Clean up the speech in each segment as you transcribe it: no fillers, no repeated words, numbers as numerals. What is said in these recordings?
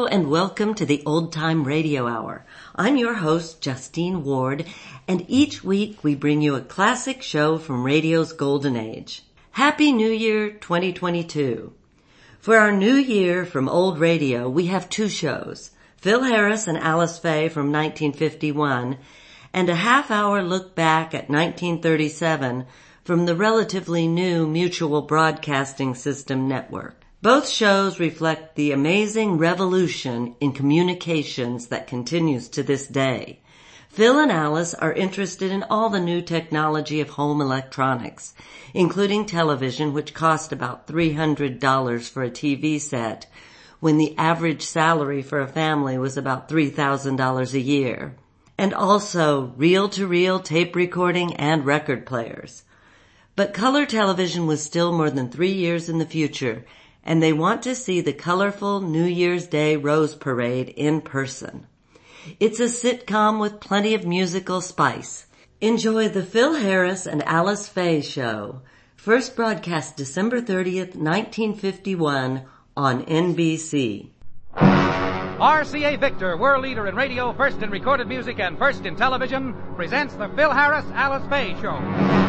Hello and welcome to the Old Time Radio Hour. I'm your host, Justine Ward, and each week we bring you a classic show from radio's golden age. Happy New Year 2022. For our new year from old radio, we have two shows, Phil Harris and Alice Faye from 1951, and a half-hour look back at 1937 from the relatively new Mutual Broadcasting System network. Both shows reflect the amazing revolution in communications that continues to this day. Phil and Alice are interested in all the new technology of home electronics, including television, which cost about $300 for a TV set, when the average salary for a family was about $3,000 a year. And also reel-to-reel tape recording and record players. But color television was still more than 3 years in the future, and they want to see the colorful New Year's Day Rose Parade in person. It's a sitcom with plenty of musical spice. Enjoy the Phil Harris and Alice Faye Show, first broadcast December 30th, 1951 on NBC. RCA Victor, world leader in radio, first in recorded music and first in television, presents the Phil Harris, Alice Faye Show.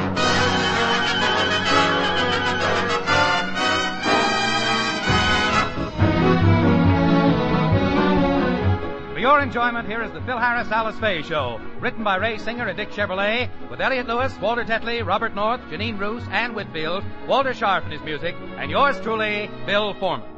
For your enjoyment, here is the Phil Harris, Alice Faye Show, written by Ray Singer and Dick Chevrolet, with Elliot Lewis, Walter Tetley, Robert North, Janine Roos, Ann Whitfield, Walter Sharp in his music, and yours truly, Bill Foreman.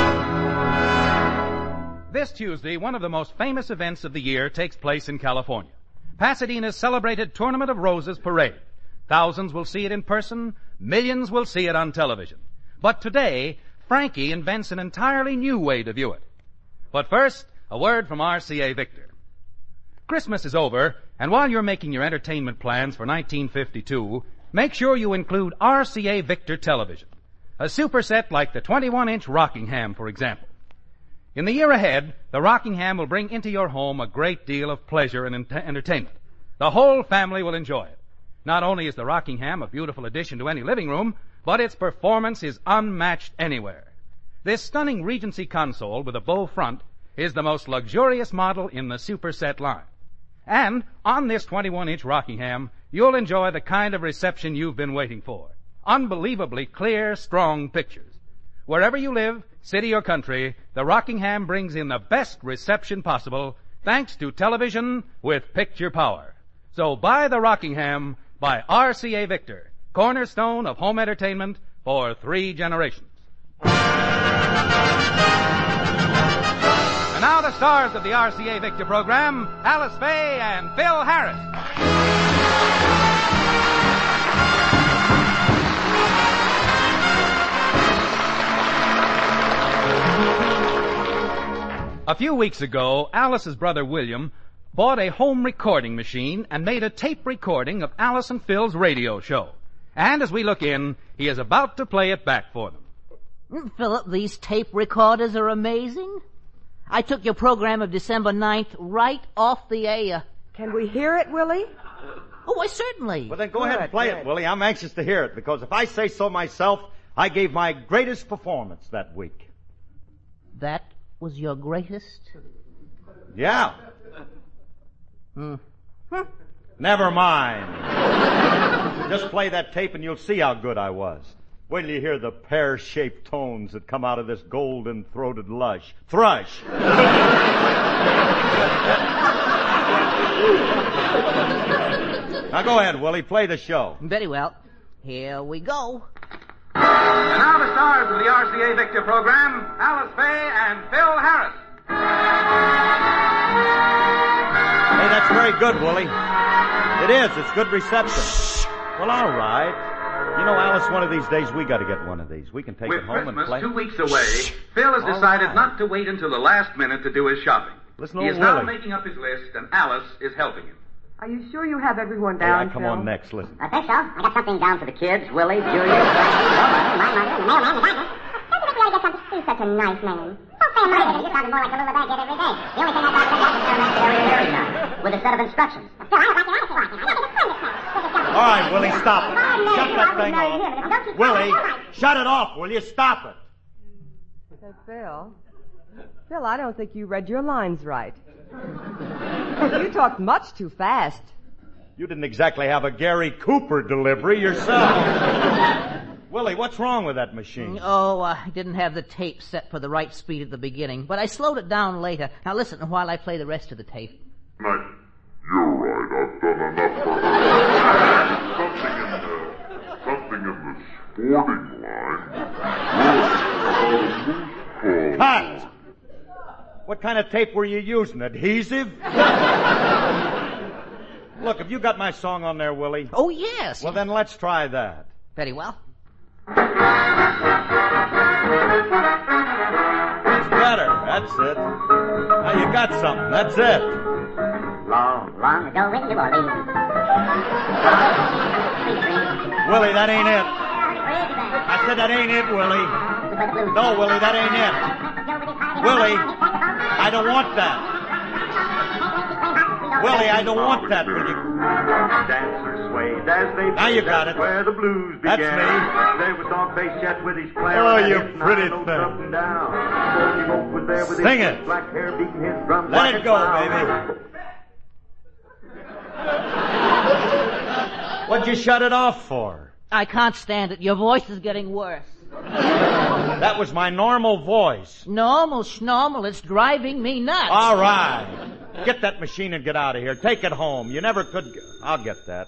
This Tuesday, one of the most famous events of the year takes place in California. Pasadena's celebrated Tournament of Roses Parade. Thousands will see it in person, millions will see it on television. But today, Frankie invents an entirely new way to view it. But first, a word from RCA Victor. Christmas is over, and while you're making your entertainment plans for 1952, make sure you include RCA Victor television. A superset like the 21-inch Rockingham, for example. In the year ahead, the Rockingham will bring into your home a great deal of pleasure and entertainment. The whole family will enjoy it. Not only is the Rockingham a beautiful addition to any living room, but its performance is unmatched anywhere. This stunning Regency console with a bow front is the most luxurious model in the superset line. And on this 21-inch Rockingham, you'll enjoy the kind of reception you've been waiting for. Unbelievably clear, strong pictures. Wherever you live, city or country, the Rockingham brings in the best reception possible thanks to television with picture power. So buy the Rockingham by RCA Victor, cornerstone of home entertainment for 3 generations. And now the stars of the RCA Victor program, Alice Faye and Phil Harris. A few weeks ago, Alice's brother William bought a home recording machine and made a tape recording of Alice and Phil's radio show. And as we look in, he is about to play it back for them. Philip, these tape recorders are amazing. I took your program of December 9th right off the air. Can we hear it, Willie? Oh, why, certainly. Well, then go ahead and play it, Willie. I'm anxious to hear it, because if I say so myself, I gave my greatest performance that week. That was your greatest? Yeah. Never mind. Just play that tape and you'll see how good I was. Wait till you hear the pear-shaped tones that come out of this golden-throated thrush. Now go ahead, Willie. Play the show. Very well. Here we go. And now the stars of the RCA Victor program, Alice Faye and Phil Harris. Hey, that's very good, Willie. It is. It's good reception. Well, all right. You know, Alice, one of these days we got to get one of these. We can take With it home Christmas and play. 2 weeks away, Phil has decided not to wait until the last minute to do his shopping. Listen, he old is now Willie. making up his list, and Alice is helping him. Are you sure you have everyone Hey, down, I come Phil? on next. Listen. I think so. I got something down for the kids, Willie, Julius, Frankie, my mother, the mailman, the doctor. Don't you think we ought to get something? He's such a nice man. Don't say a mother. You sounded more like a little bag every day. The only thing I got to get is very nice, with a set of instructions. Phil, I don't like your attitude. I think it's fun this time. All right, Willie, stop it. Shut that thing marry him, off. and don't keep Willie, talking. shut it off, will you? Stop it. Phil, Phil, I don't think you read your lines right. You talked much too fast. You didn't exactly have a Gary Cooper delivery yourself. Willie, what's wrong with that machine? Oh, I didn't have the tape set for the right speed at the beginning, but I slowed it down later. Now listen while I play the rest of the tape. You're right, I've done enough for her. Something in the sporting line. Cut! What kind of tape were you using? Adhesive? Look, have you got my song on there, Willie? Oh, yes. Well, then let's try that. Very well. It's better. That's it. Now you got something. That's it. Long, long ago in New Orleans. Willie, that ain't it. I said that ain't it, Willie. No, Willie, that ain't it. Willie, I don't want that. Willie, I don't want that. Will you? Dancers swayed as they now you got it. Where the blues began. That's me. There was Dog-Faced Chet with his clarinet. Oh, you pretty up thing. and down. Porky Oak was there with Sing his it. black hair beating his drums. Let like it a go, clown. baby. What'd you shut it off for? I can't stand it. Your voice is getting worse. That was my normal voice. Normal schnormal. It's driving me nuts. All right. Get that machine and get out of here. Take it home. You never could... I'll get that.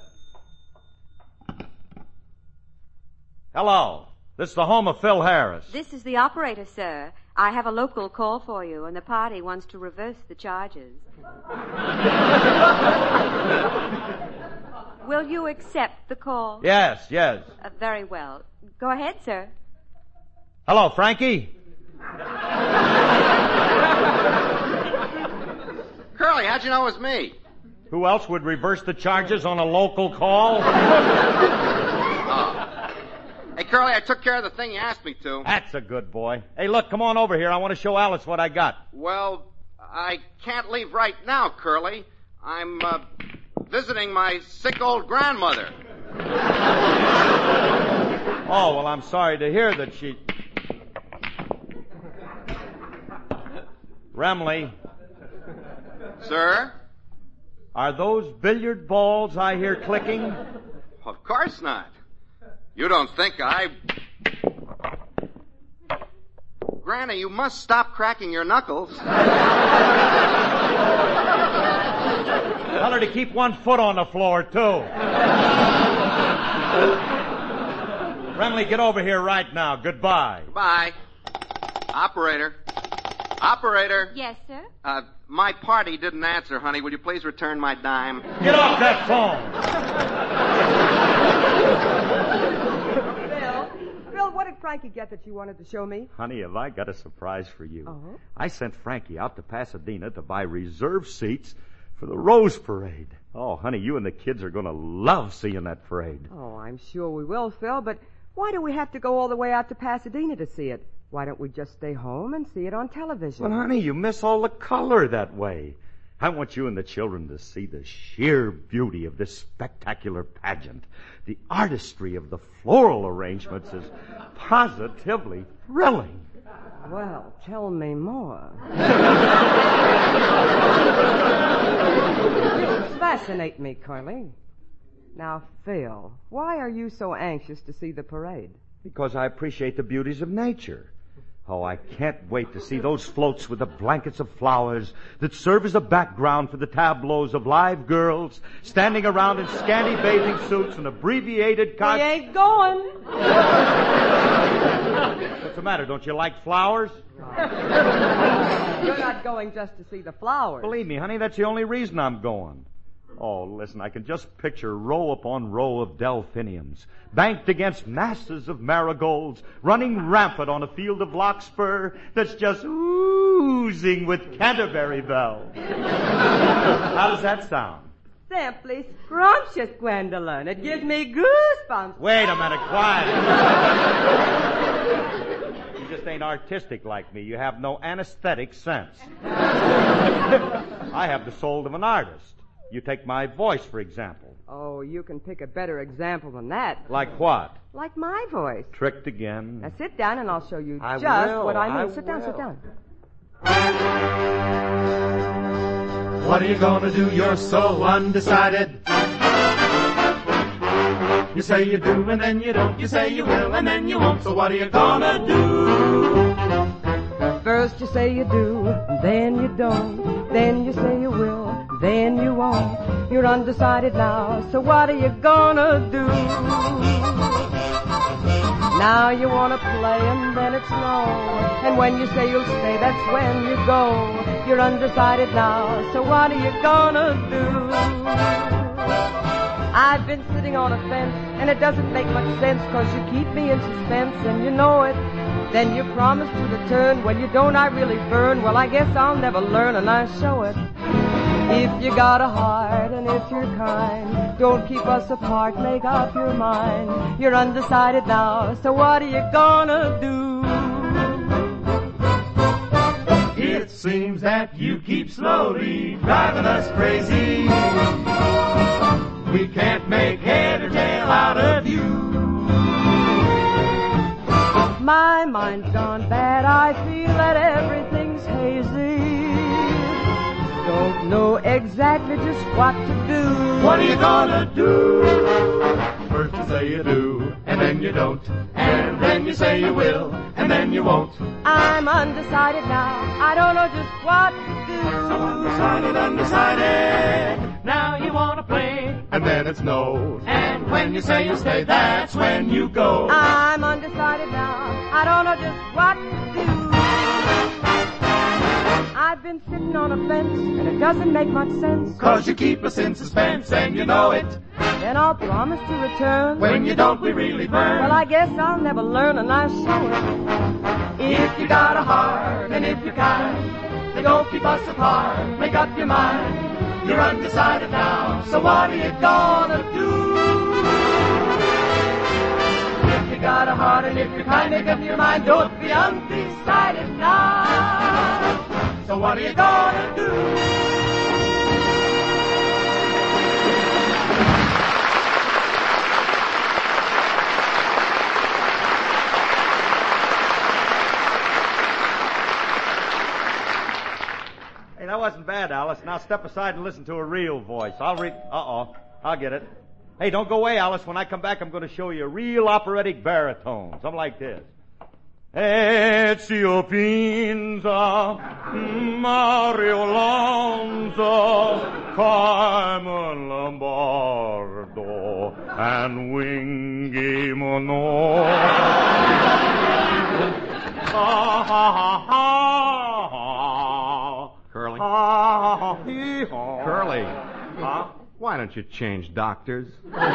Hello. This is the home of Phil Harris. This is the operator, sir. I have a local call for you, and the party wants to reverse the charges. Will you accept the call? Yes. Very well. Go ahead, sir. Hello, Frankie. Curly, how'd you know it was me? Who else would reverse the charges on a local call? Oh. Hey, Curly, I took care of the thing you asked me to. That's a good boy. Hey, look, come on over here. I want to show Alice what I got. Well, I can't leave right now, Curly. I'm, visiting my sick old grandmother. Oh, well, I'm sorry to hear that she... Remley. Sir? Are those billiard balls I hear clicking? Of course not. You don't think I... Granny, you must stop cracking your knuckles. Tell her to keep one foot on the floor, too. Remley, get over here right now. Goodbye. Goodbye. Operator. Yes, sir? My party didn't answer, honey. Will you please return my dime? Get off that phone. Phil, what did Frankie get that you wanted to show me? Honey, have I got a surprise for you. Uh-huh. I sent Frankie out to Pasadena to buy reserved seats for the Rose Parade. Oh, honey, you and the kids are going to love seeing that parade. Oh, I'm sure we will, Phil, but why do we have to go all the way out to Pasadena to see it? Why don't we just stay home and see it on television? Well, honey, you miss all the color that way. I want you and the children to see the sheer beauty of this spectacular pageant. The artistry of the floral arrangements is positively thrilling. Well, tell me more. You fascinate me, Curly. Now, Phil, why are you so anxious to see the parade? Because I appreciate the beauties of nature. Oh, I can't wait to see those floats with the blankets of flowers that serve as a background for the tableaus of live girls standing around in scanty bathing suits and abbreviated We ain't going. What's the matter? Don't you like flowers? You're not going just to see the flowers. Believe me, honey, that's the only reason I'm going. Oh, listen, I can just picture row upon row of delphiniums, banked against masses of marigolds, running rampant on a field of larkspur that's just oozing with Canterbury bells. How does that sound? Simply scrumptious, Gwendolyn. It gives me goosebumps. Wait a minute, quiet. You just ain't artistic like me. You have no anesthetic sense. I have the soul of an artist. You take my voice, for example. Oh, you can pick a better example than that. Like what? Like my voice. Tricked again. Now sit down and I'll show you I just will. what I mean. I Sit down, sit will. down. What are you gonna do? You're so undecided. You say you do and then you don't. You say you will and then you won't. So what are you gonna do? First you say you do, then you don't. Then you say you will, then you won't. You're undecided now, so what are you gonna do? Now you wanna play and then it's no. And when you say you'll stay, that's when you go. You're undecided now, so what are you gonna do? I've been sitting on a fence, and it doesn't make much sense, 'cause you keep me in suspense, and you know it. Then you promise to return. When you don't, I really burn. Well, I guess I'll never learn, and I show it. If you got a heart, and if you're kind, don't keep us apart, make up your mind. You're undecided now, so what are you gonna do? It seems that you keep slowly driving us crazy. We can't make head or tail out of you. My mind's gone bad, I feel that everything's hazy. Don't know exactly just what to do. What are you gonna do? First you say you do, and then you don't. And then you say you will, and then you won't. I'm undecided now, I don't know just what to do. So undecided. Now you wanna play, and then it's no. And when you say you stay, that's when you go. I'm undecided now, I don't know just what to do. I've been sitting on a fence, and it doesn't make much sense. 'Cause you keep us in suspense, and you know it. Then I'll promise to return. When you don't, we really burn. Well, I guess I'll never learn, and I show it. If you got a heart, and if you're kind, then don't keep us apart, make up your mind. You're undecided now, so what are you gonna do? If you got a heart, and if you're kind, make up your mind, don't be undecided now. So what are you gonna do? Hey, that wasn't bad, Alice. Now step aside and listen to a real voice. I'll get it. Hey, don't go away, Alice. When I come back, I'm going to show you a real operatic baritone. Something like this. Ezio Pinza, Mario Lanza, Carmen Lombardo, and Wingy Mono. Ha ha ha ha. Curly? Curly. Huh? Why don't you change doctors?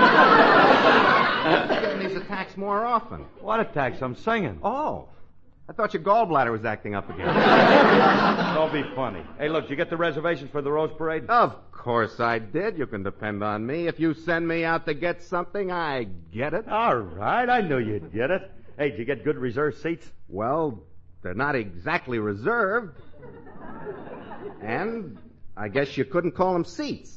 Getting these attacks more often. What attacks? I'm singing. Oh. I thought your gallbladder was acting up again. Don't be funny. Hey, look, did you get the reservations for the Rose Parade? Of course I did. You can depend on me. If you send me out to get something, I get it. All right. I knew you'd get it. Hey, did you get good reserved seats? Well, they're not exactly reserved. And I guess you couldn't call them seats.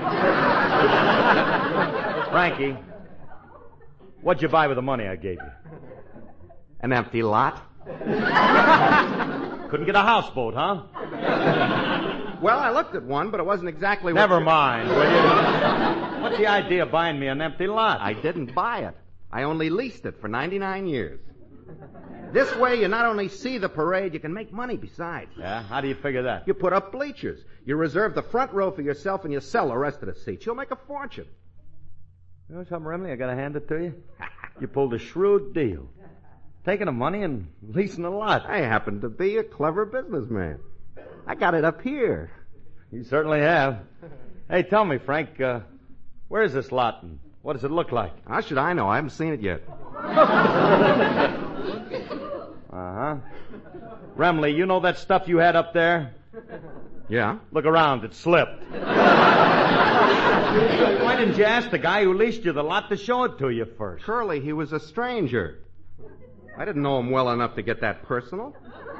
Frankie, what'd you buy with the money I gave you? An empty lot. Couldn't get a houseboat, huh? Well, I looked at one, but it wasn't exactly Never mind, will you? What's the idea of buying me an empty lot? I didn't buy it. I only leased it for 99 years. This way, you not only see the parade, you can make money besides. Yeah? How do you figure that? You put up bleachers. You reserve the front row for yourself, and you sell the rest of the seats. You'll make a fortune. You know something, Remley? I gotta hand it to you. You pulled a shrewd deal. Taking the money and leasing a lot. I happen to be a clever businessman. I got it up here. You certainly have. Hey, tell me, Frank, where is this lot and what does it look like? How should I know? I haven't seen it yet. Uh-huh. Remley, you know that stuff you had up there? Yeah? Look around. It slipped. Why didn't you ask the guy who leased you the lot to show it to you first? Curly, he was a stranger. I didn't know him well enough to get that personal.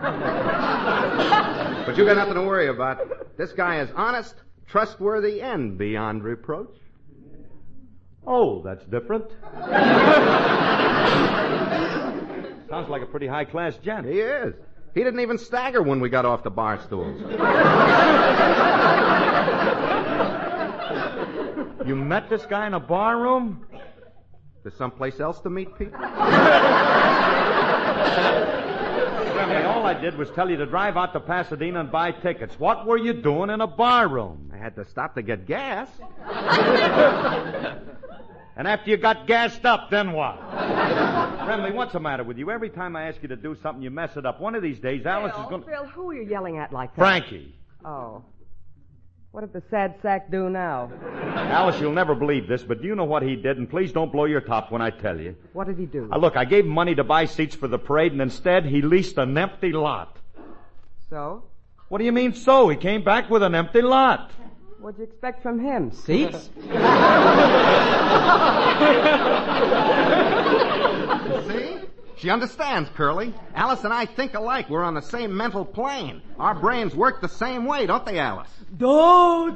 But you got nothing to worry about. This guy is honest, trustworthy, and beyond reproach. Oh, that's different. Sounds like a pretty high-class gent. He is. He didn't even stagger when we got off the bar stools. You met this guy in a bar room? There's someplace else to meet people? Remley, all I did was tell you to drive out to Pasadena and buy tickets. What were you doing in a bar room? I had to stop to get gas. And after you got gassed up, then what? Remley, what's the matter with you? Every time I ask you to do something, you mess it up. One of these days, Alice is going to... Phil, who are you yelling at like that? Frankie. Oh. What did the sad sack do now? Alice, you'll never believe this, but do you know what he did? And please don't blow your top when I tell you. What did he do? Look, I gave him money to buy seats for the parade, and instead he leased an empty lot. So? What do you mean, so? He came back with an empty lot. What'd you expect from him? Seats? See? She understands, Curly. Alice and I think alike. We're on the same mental plane. Our brains work the same way, don't they, Alice? You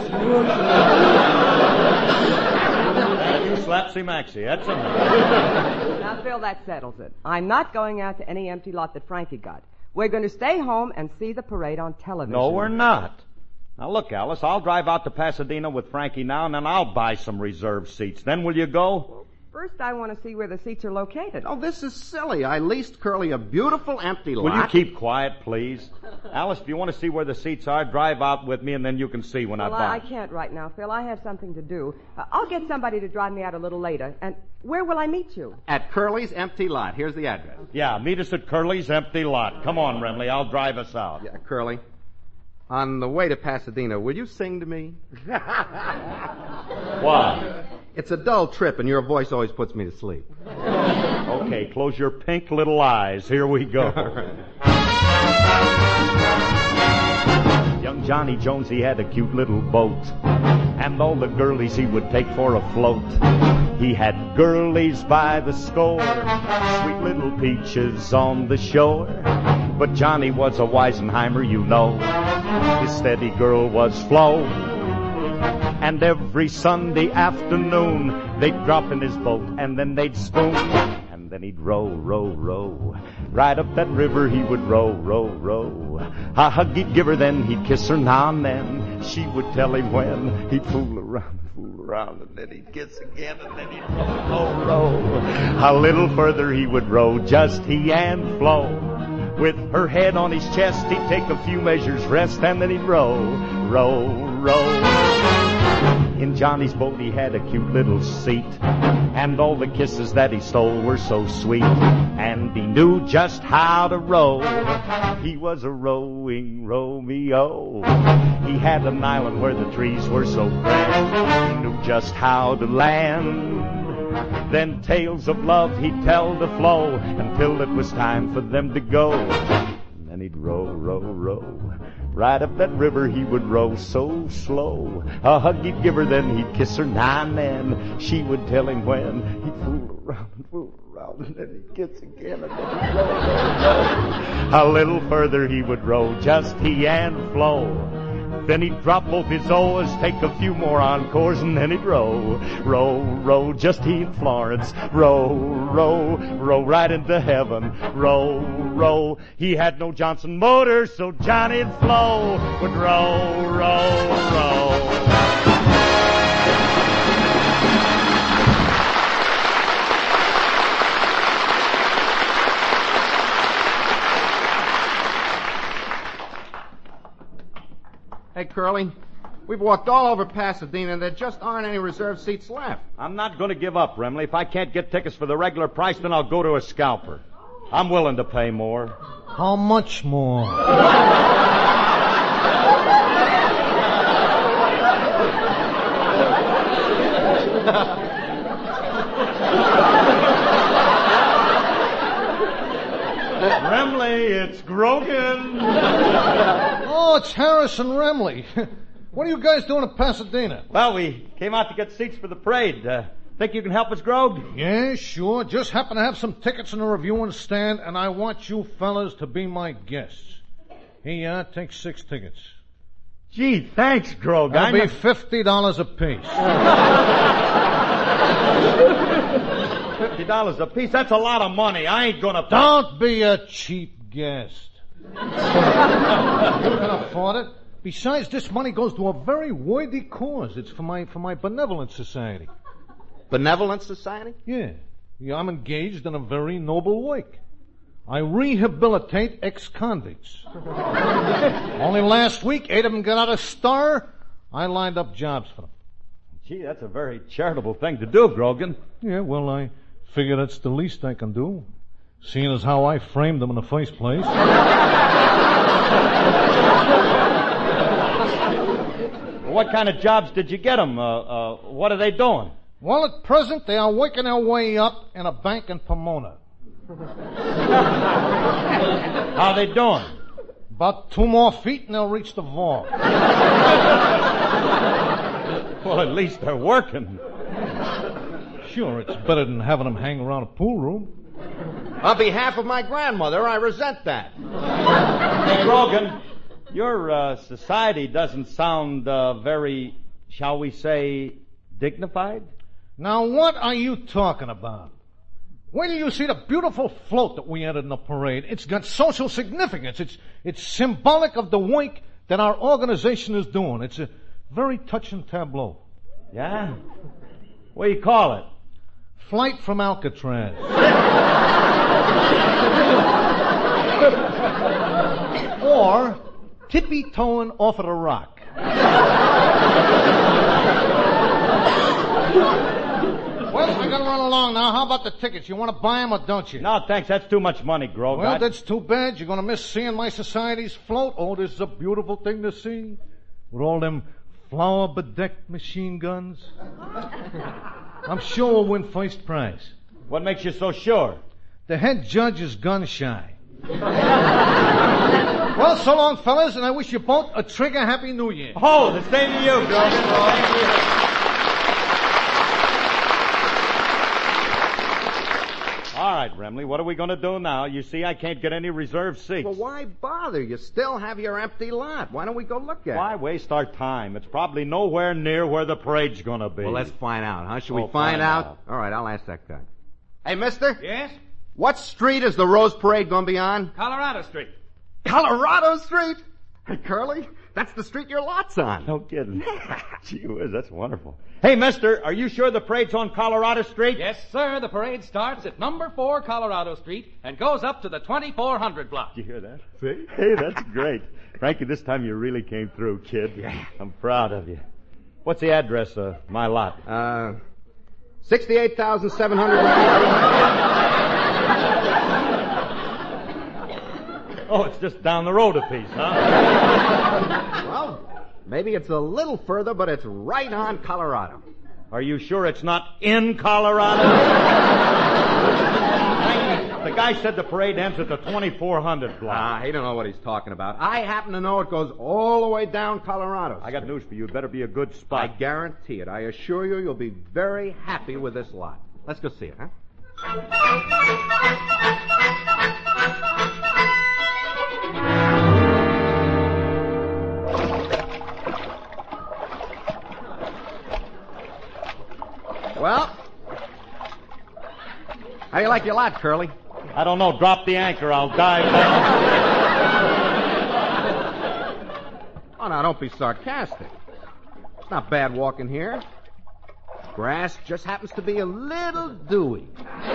slapsy Maxie, that's enough. Now, Phil, that settles it. I'm not going out to any empty lot that Frankie got. We're going to stay home and see the parade on television. No, we're not. Now, look, Alice, I'll drive out to Pasadena with Frankie now, and then I'll buy some reserved seats. Then will you go? First, I want to see where the seats are located. Oh, this is silly. I leased Curly a beautiful empty lot. Will you keep quiet, please? Alice, if you want to see where the seats are, drive out with me, and then you can see when I buy. I can't right now, Phil. I have something to do. I'll get somebody to drive me out a little later. And where will I meet you? At Curly's empty lot. Here's the address. Yeah, meet us at Curly's empty lot. Come on, Remley. I'll drive us out. Yeah, Curly. On the way to Pasadena, will you sing to me? Why? It's a dull trip, and your voice always puts me to sleep. Okay, close your pink little eyes. Here we go. Young Johnny Jones, he had a cute little boat, and all the girlies he would take for a float. He had girlies by the score, sweet little peaches on the shore. But Johnny was a Weisenheimer, you know. His steady girl was Flo. And every Sunday afternoon, they'd drop in his boat, and then they'd spoon. And then he'd row, row, row. Right up that river he would row, row, row. A hug he'd give her, then he'd kiss her now and then. She would tell him when. He'd fool around, and then he'd kiss again, and then he'd row, row, row. A little further he would row, just he and Flo. With her head on his chest, he'd take a few measures rest, and then he'd row, row, row. In Johnny's boat he had a cute little seat, and all the kisses that he stole were so sweet. And he knew just how to row. He was a rowing Romeo. He had an island where the trees were so grand. He knew just how to land. Then tales of love he'd tell to Flo until it was time for them to go. And then he'd row, row, row. Right up that river he would row so slow. A hug he'd give her, then he'd kiss her now and then. She would tell him when. He'd fool around, and then he'd kiss again, and then he'd row, row, row. A little further he would row, just he and Flo. Then he'd drop both his oars, take a few more encores, and then he'd row, row, row, just he and Florence. Row, row, row right into heaven. Row, row. He had no Johnson motor, so Johnny and Flo would row, row, row. Hey, Curly, we've walked all over Pasadena, and there just aren't any reserved seats left. I'm not going to give up, Remley. If I can't get tickets for the regular price, then I'll go to a scalper. I'm willing to pay more. How much more? Remley, it's Grogan. Oh, it's Harrison Remley. What are you guys doing at Pasadena? Well, we came out to get seats for the parade. Think you can help us, Grog? Yeah, sure. Just happen to have some tickets in the reviewing stand, and I want you fellas to be my guests. Here, take 6 tickets. Gee, thanks, Grog. That'll be $50 apiece. $50 a piece? That's a lot of money. I ain't gonna pay. Don't be a cheap guest. You can afford it. Besides, this money goes to a very worthy cause. It's for my benevolent society. Benevolent society? Yeah, I'm engaged in a very noble work. I rehabilitate ex-convicts. Only last week, 8 of them got out of star. I lined up jobs for them. Gee, that's a very charitable thing to do, Grogan. Yeah, well, I figure that's the least I can do, seeing as how I framed them in the first place. What kind of jobs did you get them? What are they doing? Well, at present, they are working their way up in a bank in Pomona. How are they doing? About 2 more feet and they'll reach the vault. Well, at least they're working. Sure, it's better than having them hang around a pool room. On behalf of my grandmother, I resent that. Hey, Grogan, your society doesn't sound very, shall we say, dignified? Now, what are you talking about? Wait till you see the beautiful float that we entered in the parade. It's got social significance. It's symbolic of the work that our organization is doing. It's a very touching tableau. Yeah? What do you call it? Flight from Alcatraz. Or tippy-toeing off of the rock. Well, I gotta run along now. How about the tickets? You want to buy them or don't you? No, thanks. That's too much money, Grog. Well, that's too bad. You're gonna miss seeing my society's float. Oh, this is a beautiful thing to see. With all them flower-bedecked machine guns. I'm sure we'll win first prize. What makes you so sure? The head judge is gun-shy. Well, so long, fellas, and I wish you both a trigger happy New Year. Oh, the same to you, Grog. All right, Remley, what are we going to do now? You see, I can't get any reserved seats. Well, why bother? You still have your empty lot. Why don't we go look at it? Why waste our time? It's probably nowhere near where the parade's going to be. Well, let's find out, huh? Should we find out? All right, I'll ask that guy. Hey, mister? Yes? What street is the Rose Parade going to be on? Colorado Street. Colorado Street? Hey, Curly, that's the street your lot's on. No kidding. Gee whiz, that's wonderful. Hey, mister, are you sure the parade's on Colorado Street? Yes, sir. The parade starts at number 4 Colorado Street and goes up to the 2400 block. Did you hear that? See? Hey, that's great. Frankie, this time you really came through, kid. Yeah. I'm proud of you. What's the address of my lot? 68,700. Oh, it's just down the road a piece, huh? Well, maybe it's a little further, but it's right on Colorado. Are you sure it's not in Colorado? The guy said the parade ends at the 2400 block. He don't know what he's talking about. I happen to know it goes all the way down Colorado. I got news for you. It better be a good spot. I guarantee it. I assure you, you'll be very happy with this lot. Let's go see it, huh? Well, how do you like your lot, Curly? I don't know. Drop the anchor. I'll dive down. Oh, now, don't be sarcastic. It's not bad walking here. Grass just happens to be a little dewy.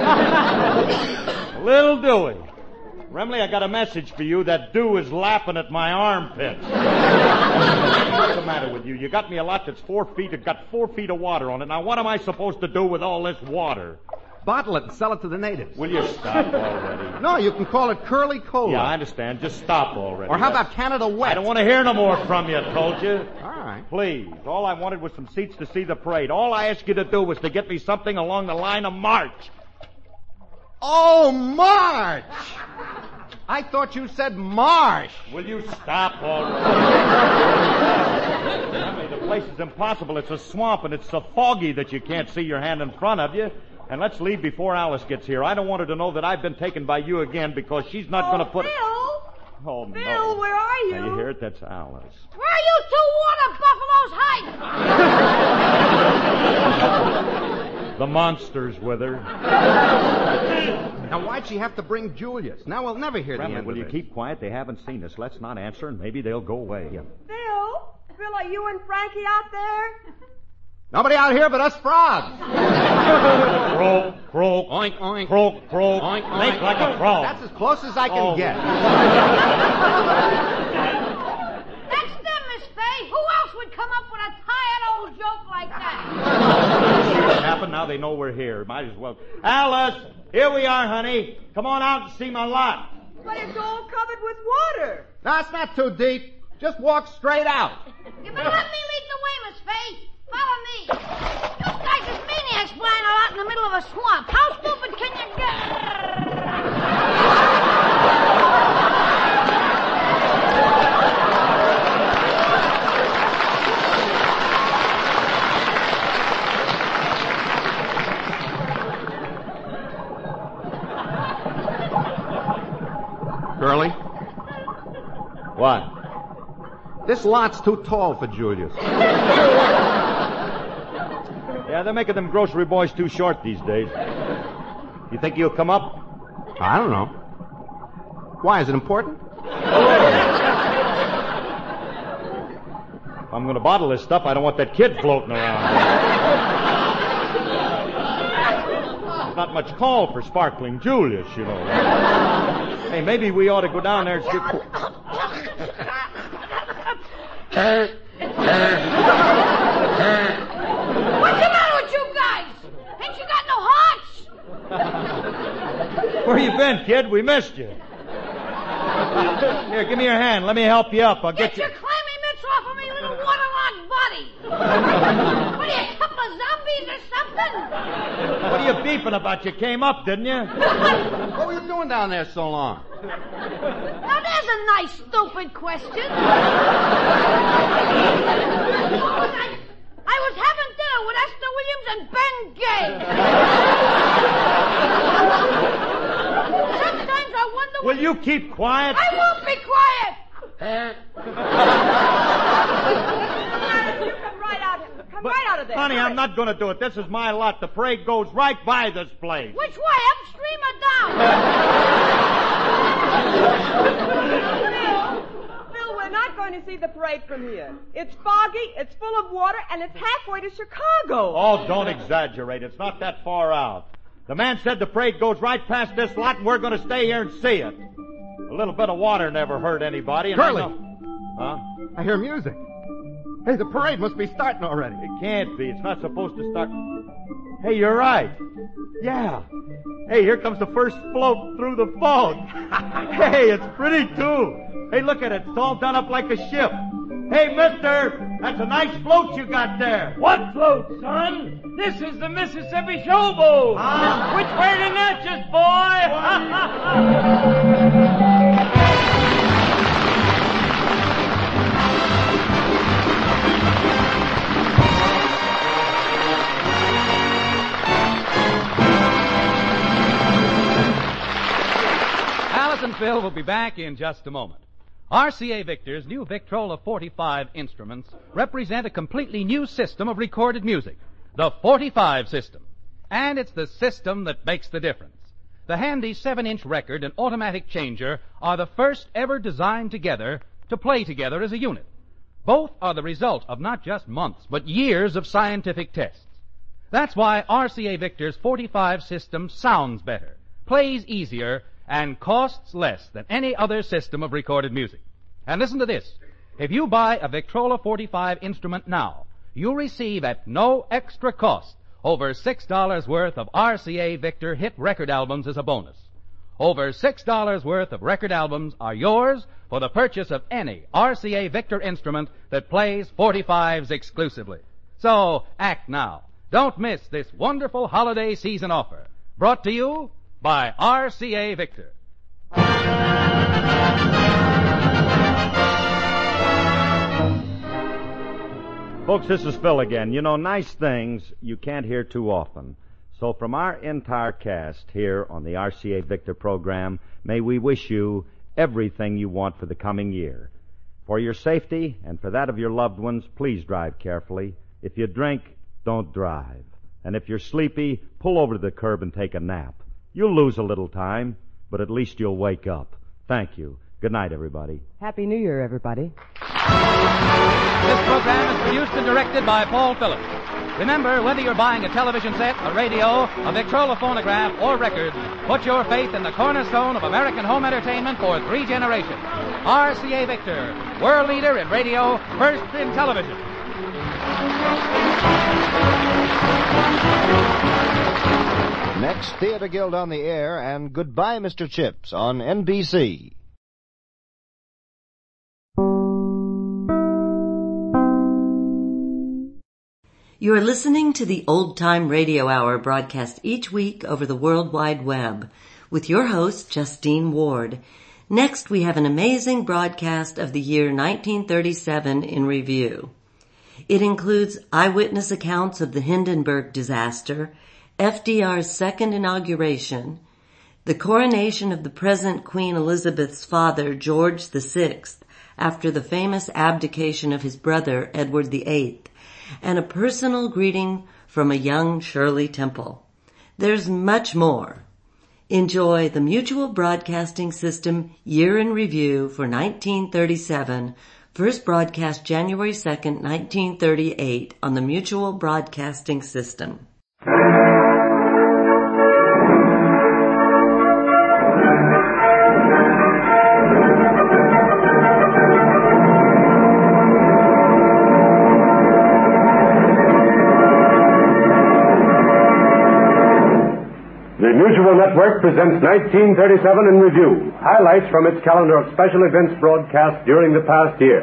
A little dewy. Remley, I got a message for you. That dew is lapping at my armpits. What's the matter with you? You got me a lot that's 4 feet. It's got 4 feet of water on it. Now, what am I supposed to do with all this water? Bottle it and sell it to the natives. Will you stop already? No, you can call it Curly Cola. Yeah, I understand. Just stop already. Or how about Canada Wet? I don't want to hear no more from you, I told you. All right. Please. All I wanted was some seats to see the parade. All I asked you to do was to get me something along the line of March. Oh, March! I thought you said Marsh. Will you stop already? The place is impossible. It's a swamp, and it's so foggy that you can't see your hand in front of you. And let's leave before Alice gets here. I don't want her to know that I've been taken by you again because she's not going to put... Bill! Oh, no. Bill, where are you? Now, you hear it? That's Alice. Where are you two want at Buffalo's Heights? The monster's with her. Now, why'd she have to bring Julius? Now we'll never hear the Grandma, end will of you it. keep quiet? They haven't seen us. Let's not answer, and maybe they'll go away. Bill, are you and Frankie out there? Nobody out here but us frogs. Croak, croak, Oink, oink. croak, croak. Oink, oink. Make like a frog. That's as close as I can get. That's them, Miss Fay. Who else would come up with a tired old joke like that? See what happened? Now they know we're here. Might as well. Alice, here we are, honey. Come on out and see my lot. But it's all covered with water. No, it's not too deep. Just walk straight out. You better let me lead the way, Miss Fay. Follow me. You guys is maniacs flying out in the middle of a swamp. How stupid can you get? Curly, What? this lot's too tall for Julius. Yeah, they're making them grocery boys too short these days. You think he'll come up? I don't know. Why, is it important? If I'm going to bottle this stuff, I don't want that kid floating around. There's not much call for sparkling Julius, you know. Hey, maybe we ought to go down there and see... What's the matter with you guys? Ain't you got no hearts? Where you been, kid? We missed you. Here, give me your hand. Let me help you up. I'll Get get you... your clammy mitts off of me, little waterlogged body. What are you, a couple of zombies or something? What are you beefing about? You came up, didn't you? What were you doing down there so long? Now there's a nice stupid question. I was having dinner with Esther Williams and Ben Gay. Sometimes I wonder... Will you keep quiet? I won't be quiet. You come right out of there. Honey, I'm not going to do it. This is my lot. The parade goes right by this place. Which way, upstream or down? Bill, we're not going to see the parade from here. It's foggy, it's full of water, and it's halfway to Chicago. Oh, don't exaggerate. It's not that far out. The man said the parade goes right past this lot, and we're going to stay here and see it. A little bit of water never hurt anybody. And Curly! Huh? I hear music. Hey, the parade must be starting already. It can't be. It's not supposed to start. Hey, you're right. Yeah. Hey, here comes the first float through the fog. Hey, it's pretty, too. Hey, look at it. It's all done up like a ship. Hey, mister, that's a nice float you got there. What float, son? This is the Mississippi Showboat. Which way to Natchez, boy? Alice and Phil will be back in just a moment. RCA Victor's new Victrola 45 instruments represent a completely new system of recorded music, the 45 system. And it's the system that makes the difference. The handy 7-inch record and automatic changer are the first ever designed together to play together as a unit. Both are the result of not just months, but years of scientific tests. That's why RCA Victor's 45 system sounds better, plays easier, and costs less than any other system of recorded music. And listen to this. If you buy a Victrola 45 instrument now, you'll receive at no extra cost over $6 worth of RCA Victor hit record albums as a bonus. Over $6 worth of record albums are yours for the purchase of any RCA Victor instrument that plays 45s exclusively. So, act now. Don't miss this wonderful holiday season offer. Brought to you by RCA Victor. Folks, this is Phil again. You know, nice things you can't hear too often. So from our entire cast here on the RCA Victor program, may we wish you everything you want for the coming year. For your safety and for that of your loved ones, please drive carefully. If you drink, don't drive. And if you're sleepy, pull over to the curb and take a nap. You'll lose a little time, but at least you'll wake up. Thank you. Good night, everybody. Happy New Year, everybody. This program is produced and directed by Paul Phillips. Remember, whether you're buying a television set, a radio, a Victrola phonograph, or records, put your faith in the cornerstone of American home entertainment for 3 generations. RCA Victor, world leader in radio, first in television. Next, Theater Guild on the Air and Goodbye, Mr. Chips on NBC. You are listening to the Old Time Radio Hour, broadcast each week over the World Wide Web, with your host, Justine Ward. Next, we have an amazing broadcast of the year 1937 in review. It includes eyewitness accounts of the Hindenburg disaster, FDR's second inauguration, the coronation of the present Queen Elizabeth's father, George VI, after the famous abdication of his brother, Edward VIII, and a personal greeting from a young Shirley Temple. There's much more. Enjoy the Mutual Broadcasting System Year in Review for 1937, first broadcast January 2nd, 1938 on the Mutual Broadcasting System. The Mutual Network presents 1937 in review, highlights from its calendar of special events broadcast during the past year.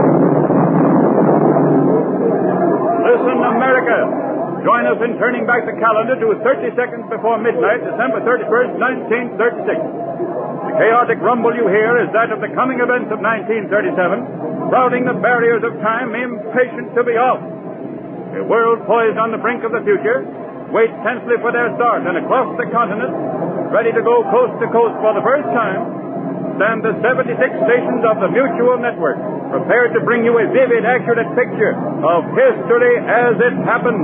Listen, America! Join us in turning back the calendar to 30 seconds before midnight, December 31st, 1936. The chaotic rumble you hear is that of the coming events of 1937, crowding the barriers of time, impatient to be off. A world poised on the brink of the future waits tensely for their start, and across the continent, ready to go coast to coast for the first time, stand the 76 stations of the Mutual Network, prepared to bring you a vivid, accurate picture of history as it happened.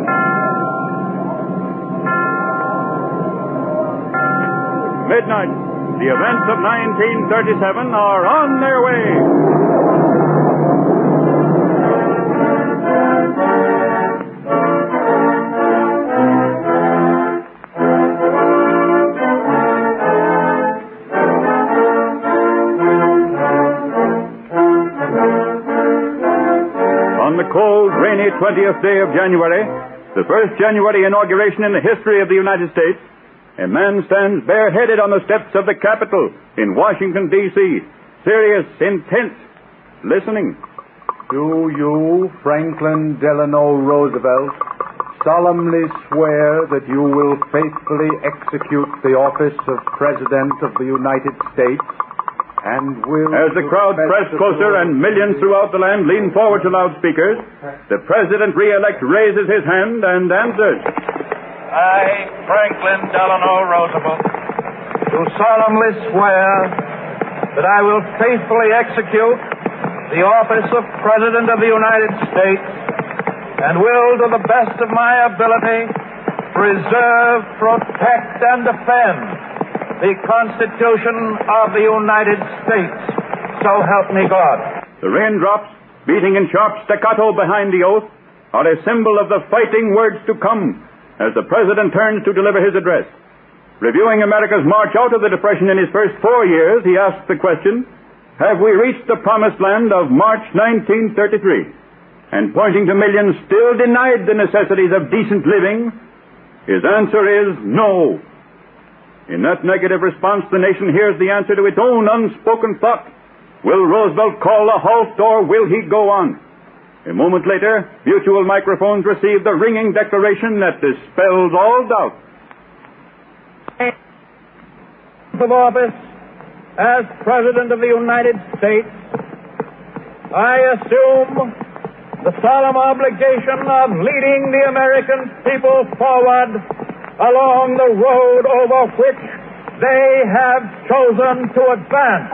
Midnight. The events of 1937 are on their way. Cold, rainy 20th day of January, the first January inauguration in the history of the United States, a man stands bareheaded on the steps of the Capitol in Washington, D.C., serious, intense, listening. Do you, Franklin Delano Roosevelt, solemnly swear that you will faithfully execute the office of President of the United States? And will... As the crowd pressed closer and millions throughout the land lean forward to loudspeakers, the President re-elect raises his hand and answers. I, Franklin Delano Roosevelt, do solemnly swear that I will faithfully execute the office of President of the United States and will, to the best of my ability, preserve, protect, and defend the Constitution of the United States. So help me God. The raindrops, beating in sharp staccato behind the oath, are a symbol of the fighting words to come as the President turns to deliver his address. Reviewing America's march out of the Depression in his first 4 years, he asks the question, have we reached the promised land of March 1933? And pointing to millions still denied the necessities of decent living, his answer is no. In that negative response, the nation hears the answer to its own unspoken thought. Will Roosevelt call a halt, or will he go on? A moment later, Mutual microphones receive the ringing declaration that dispels all doubt. Of office as President of the United States, I assume the solemn obligation of leading the American people forward along the road over which they have chosen to advance.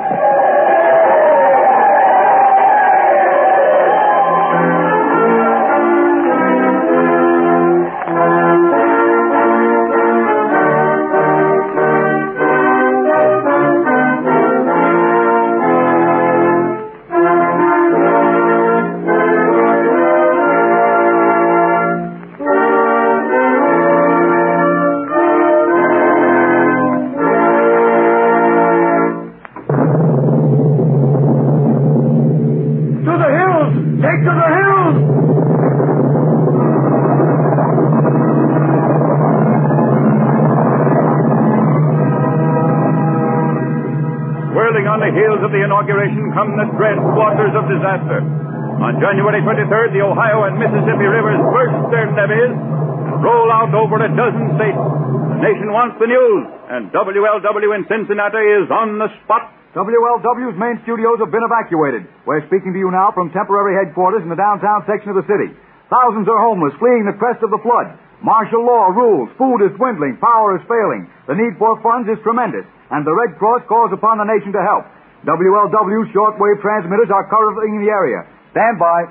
on the heels of the inauguration come the dread waters of disaster. On January 23rd, the Ohio and Mississippi rivers burst their levees, roll out over a dozen states. The nation wants the news, and WLW in Cincinnati is on the spot. WLW's main studios have been evacuated. We're speaking to you now from temporary headquarters in the downtown section of the city. Thousands are homeless, fleeing the crest of the flood. Martial law rules. Food is dwindling. Power is failing. The need for funds is tremendous. And the Red Cross calls upon the nation to help. WLW's shortwave transmitters are currently in the area. Stand by.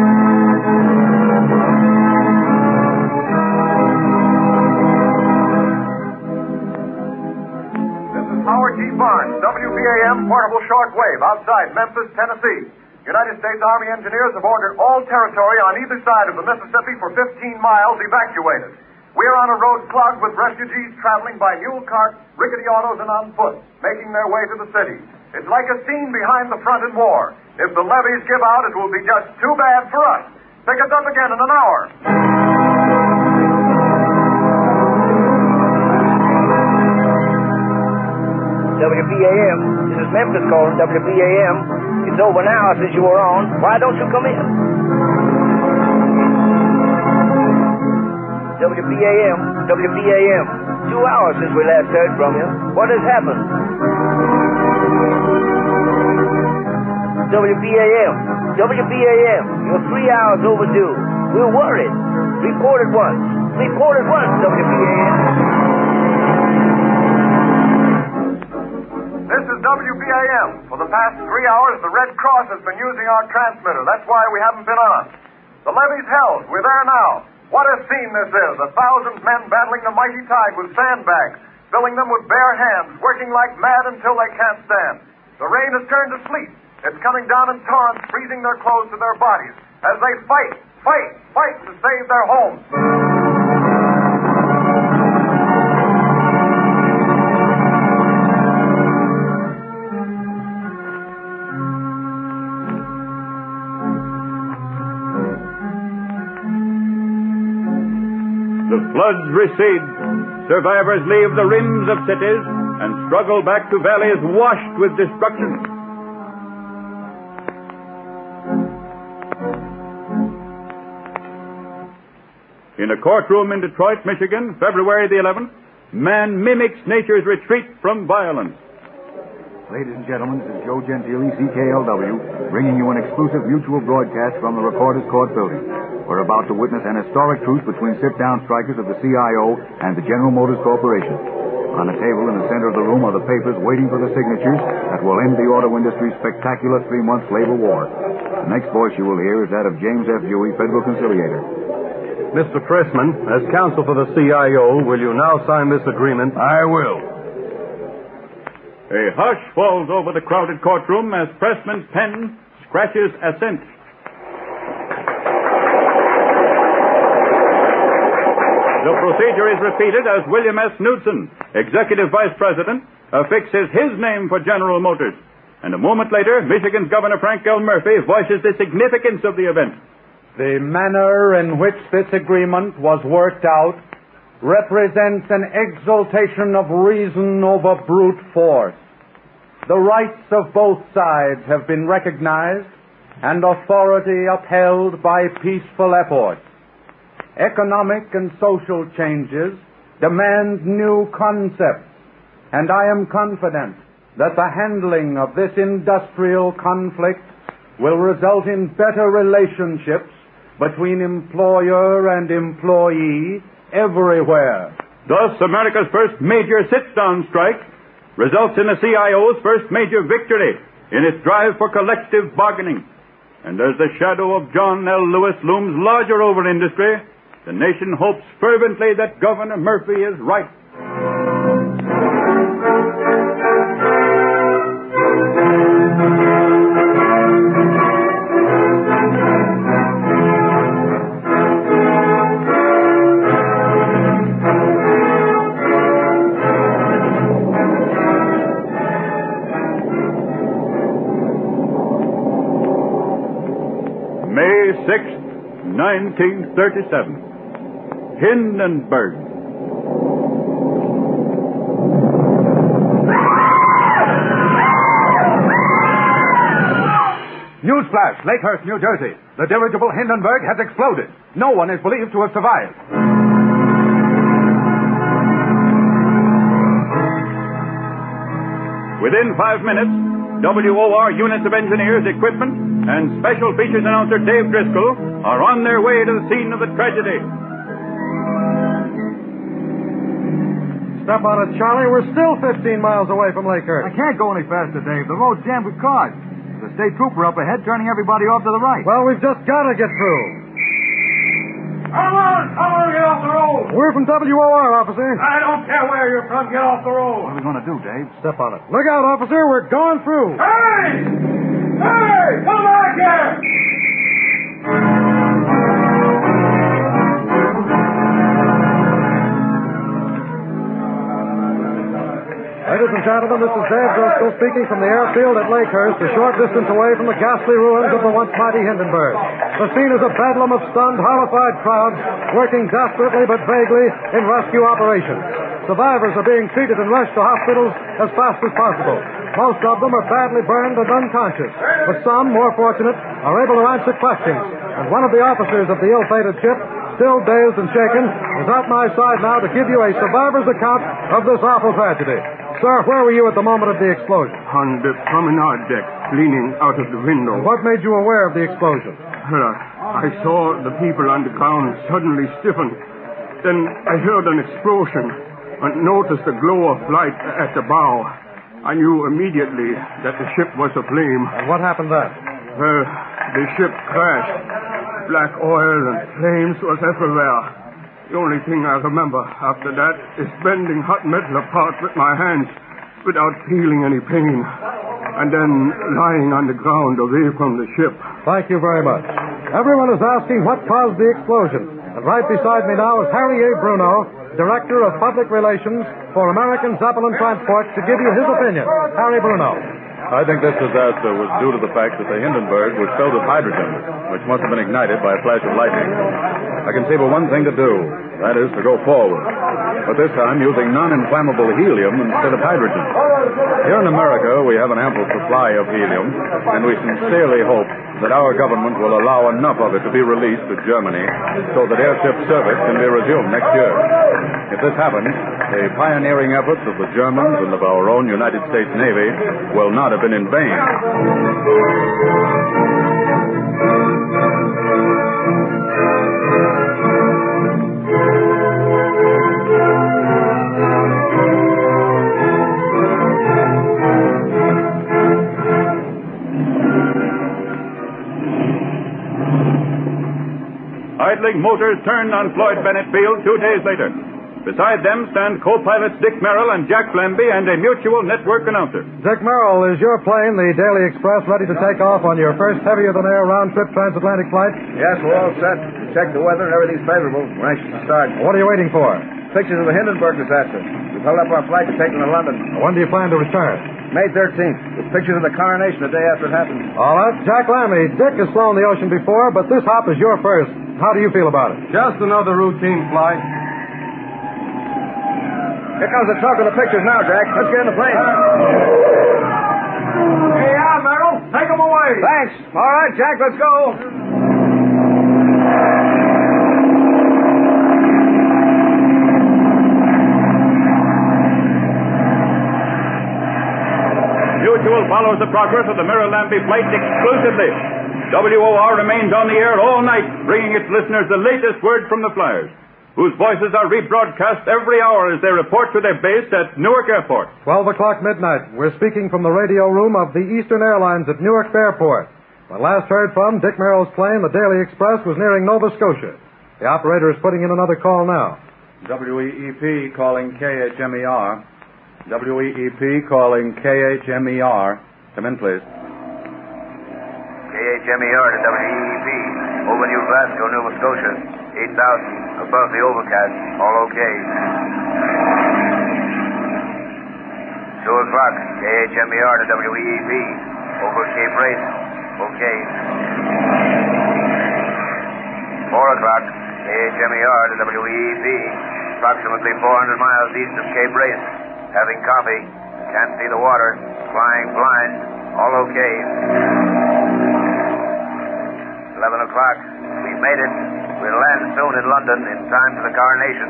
Howard G. Barnes, WBAM Portable Shortwave, outside Memphis, Tennessee. United States Army engineers have ordered all territory on either side of the Mississippi for 15 miles evacuated. We're on a road clogged with refugees traveling by mule carts, rickety autos, and on foot, making their way to the city. It's like a scene behind the front in war. If the levees give out, it will be just too bad for us. Pick us up again in an hour. WBAM, this is Memphis calling WBAM. It's over now since you were on. Why don't you come in? WBAM. 2 hours since we last heard from you. What has happened? WBAM. You're 3 hours overdue. We're worried. Report at once, WBAM. This is WBAM. For the past 3 hours, the Red Cross has been using our transmitter. That's why we haven't been on. The levee's held. We're there now. What a scene this is. 1,000 men battling the mighty tide with sandbags, filling them with bare hands, working like mad until they can't stand. The rain has turned to sleet. It's coming down in torrents, freezing their clothes to their bodies as they fight to save their homes. The floods recede. Survivors leave the rims of cities and struggle back to valleys washed with destruction. In a courtroom in Detroit, Michigan, February the 11th, man mimics nature's retreat from violence. Ladies and gentlemen, this is Joe Gentile, CKLW, bringing you an exclusive mutual broadcast from the Recorder's Court building. We're about to witness an historic truce between sit-down strikers of the CIO and the General Motors Corporation. On a table in the center of the room are the papers waiting for the signatures that will end the auto industry's spectacular 3-month labor war. The next voice you will hear is that of James F. Dewey, Federal Conciliator. Mr. Pressman, as counsel for the CIO, will you now sign this agreement? I will. A hush falls over the crowded courtroom as Pressman's pen scratches assent. The procedure is repeated as William S. Knudsen, Executive Vice President, affixes his name for General Motors. And a moment later, Michigan's Governor Frank L. Murphy voices the significance of the event. The manner in which this agreement was worked out represents an exaltation of reason over brute force. The rights of both sides have been recognized and authority upheld by peaceful efforts. Economic and social changes demand new concepts, and I am confident that the handling of this industrial conflict will result in better relationships between employer and employee everywhere. Thus, America's first major sit-down strike results in the CIO's first major victory in its drive for collective bargaining. And as the shadow of John L. Lewis looms larger over industry, the nation hopes fervently that Governor Murphy is right. May 6th, 1937. Hindenburg. Newsflash, Lakehurst, New Jersey. The dirigible Hindenburg has exploded. No one is believed to have survived. Within 5 minutes, WOR units of engineers, equipment, and special features announcer Dave Driscoll are on their way to the scene of the tragedy. Step on it, Charlie. We're still 15 miles away from Lakehurst. I can't go any faster, Dave. The road's jammed with cars. There's a state trooper up ahead turning everybody off to the right. Well, we've just got to get through. Come on, get off the road. We're from WOR, officer. I don't care where you're from, get off the road. What are we going to do, Dave? Step on it. Look out, officer. We're going through. Hey! Hey! Come back here! Ladies and gentlemen, this is Dave Driscoll speaking from the airfield at Lakehurst, a short distance away from the ghastly ruins of the once mighty Hindenburg. The scene is a bedlam of stunned, horrified crowds working desperately but vaguely in rescue operations. Survivors are being treated and rushed to hospitals as fast as possible. Most of them are badly burned and unconscious, but some, more fortunate, are able to answer questions. And one of the officers of the ill-fated ship, still dazed and shaken, is at my side now to give you a survivor's account of this awful tragedy. Sir, where were you at the moment of the explosion? On the promenade deck, leaning out of the window. And what made you aware of the explosion? Well, I saw the people on the ground suddenly stiffen. Then I heard an explosion and noticed a glow of light at the bow. I knew immediately that the ship was aflame. And what happened then? Well, the ship crashed. Black oil and flames was everywhere. The only thing I remember after that is bending hot metal apart with my hands without feeling any pain. And then lying on the ground away from the ship. Thank you very much. Everyone is asking what caused the explosion. And right beside me now is Harry A. Bruno, Director of Public Relations for American Zeppelin Transport, to give you his opinion. Harry Bruno. I think this disaster was due to the fact that the Hindenburg was filled with hydrogen, which must have been ignited by a flash of lightning. I can see but one thing to do, that is to go forward. But this time using non-inflammable helium instead of hydrogen. Here in America, we have an ample supply of helium, and we sincerely hope that our government will allow enough of it to be released to Germany so that airship service can be resumed next year. If this happens, the pioneering efforts of the Germans and of our own United States Navy will not have been in vain. Idling motors turned on Floyd Bennett Field 2 days later. Beside them stand co-pilots Dick Merrill and Jack Flamby and a mutual network announcer. Dick Merrill, is your plane, the Daily Express, ready to take off on your first heavier-than-air round-trip transatlantic flight? Yes, we're all set. Checked the weather and everything's favorable. We're anxious to start. What are you waiting for? Pictures of the Hindenburg disaster. We've held up our flight to take them to London. When do you plan to return? May 13th. With pictures of the coronation the day after it happened. All right, Jack Lammy. Dick has flown the ocean before, but this hop is your first. How do you feel about it? Just another routine flight. Here comes the truck with the pictures now, Jack. Let's get in the plane. Hey, Merrill. Take them away. Thanks. All right, Jack, let's go. Mutual follows the progress of the Merrill-Lambie flight exclusively. WOR remains on the air all night, bringing its listeners the latest word from the flyers, whose voices are rebroadcast every hour as they report to their base at Newark Airport. 12 o'clock midnight. We're speaking from the radio room of the Eastern Airlines at Newark Airport. When last heard from, Dick Merrill's plane, the Daily Express, was nearing Nova Scotia. The operator is putting in another call now. WEEP calling KHMER. WEEP calling KHMER. Come in, please. KHMER to WEEP. Over New Glasgow, Nova Scotia. 8,000 above the overcast. All okay. 2 o'clock. KHMER to WEEP. Over Cape Race. Okay. 4 o'clock. KHMER to WEEP. Approximately 400 miles east of Cape Race. Having coffee. Can't see the water. Flying blind. All okay. 11 o'clock. We've made it. We'll land soon in London in time for the coronation.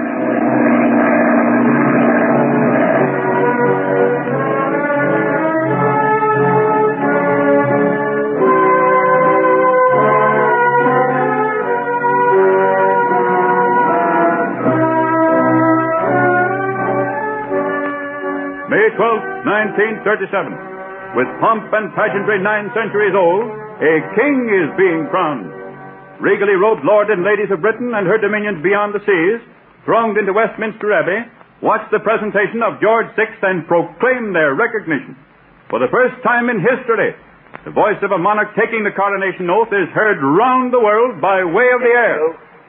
May 12th, 1937. With pomp and pageantry 9 centuries old, a king is being crowned. Regally robed lords and ladies of Britain and her dominions beyond the seas thronged into Westminster Abbey, watched the presentation of George VI and proclaimed their recognition. For the first time in history, the voice of a monarch taking the coronation oath is heard round the world by way of the air.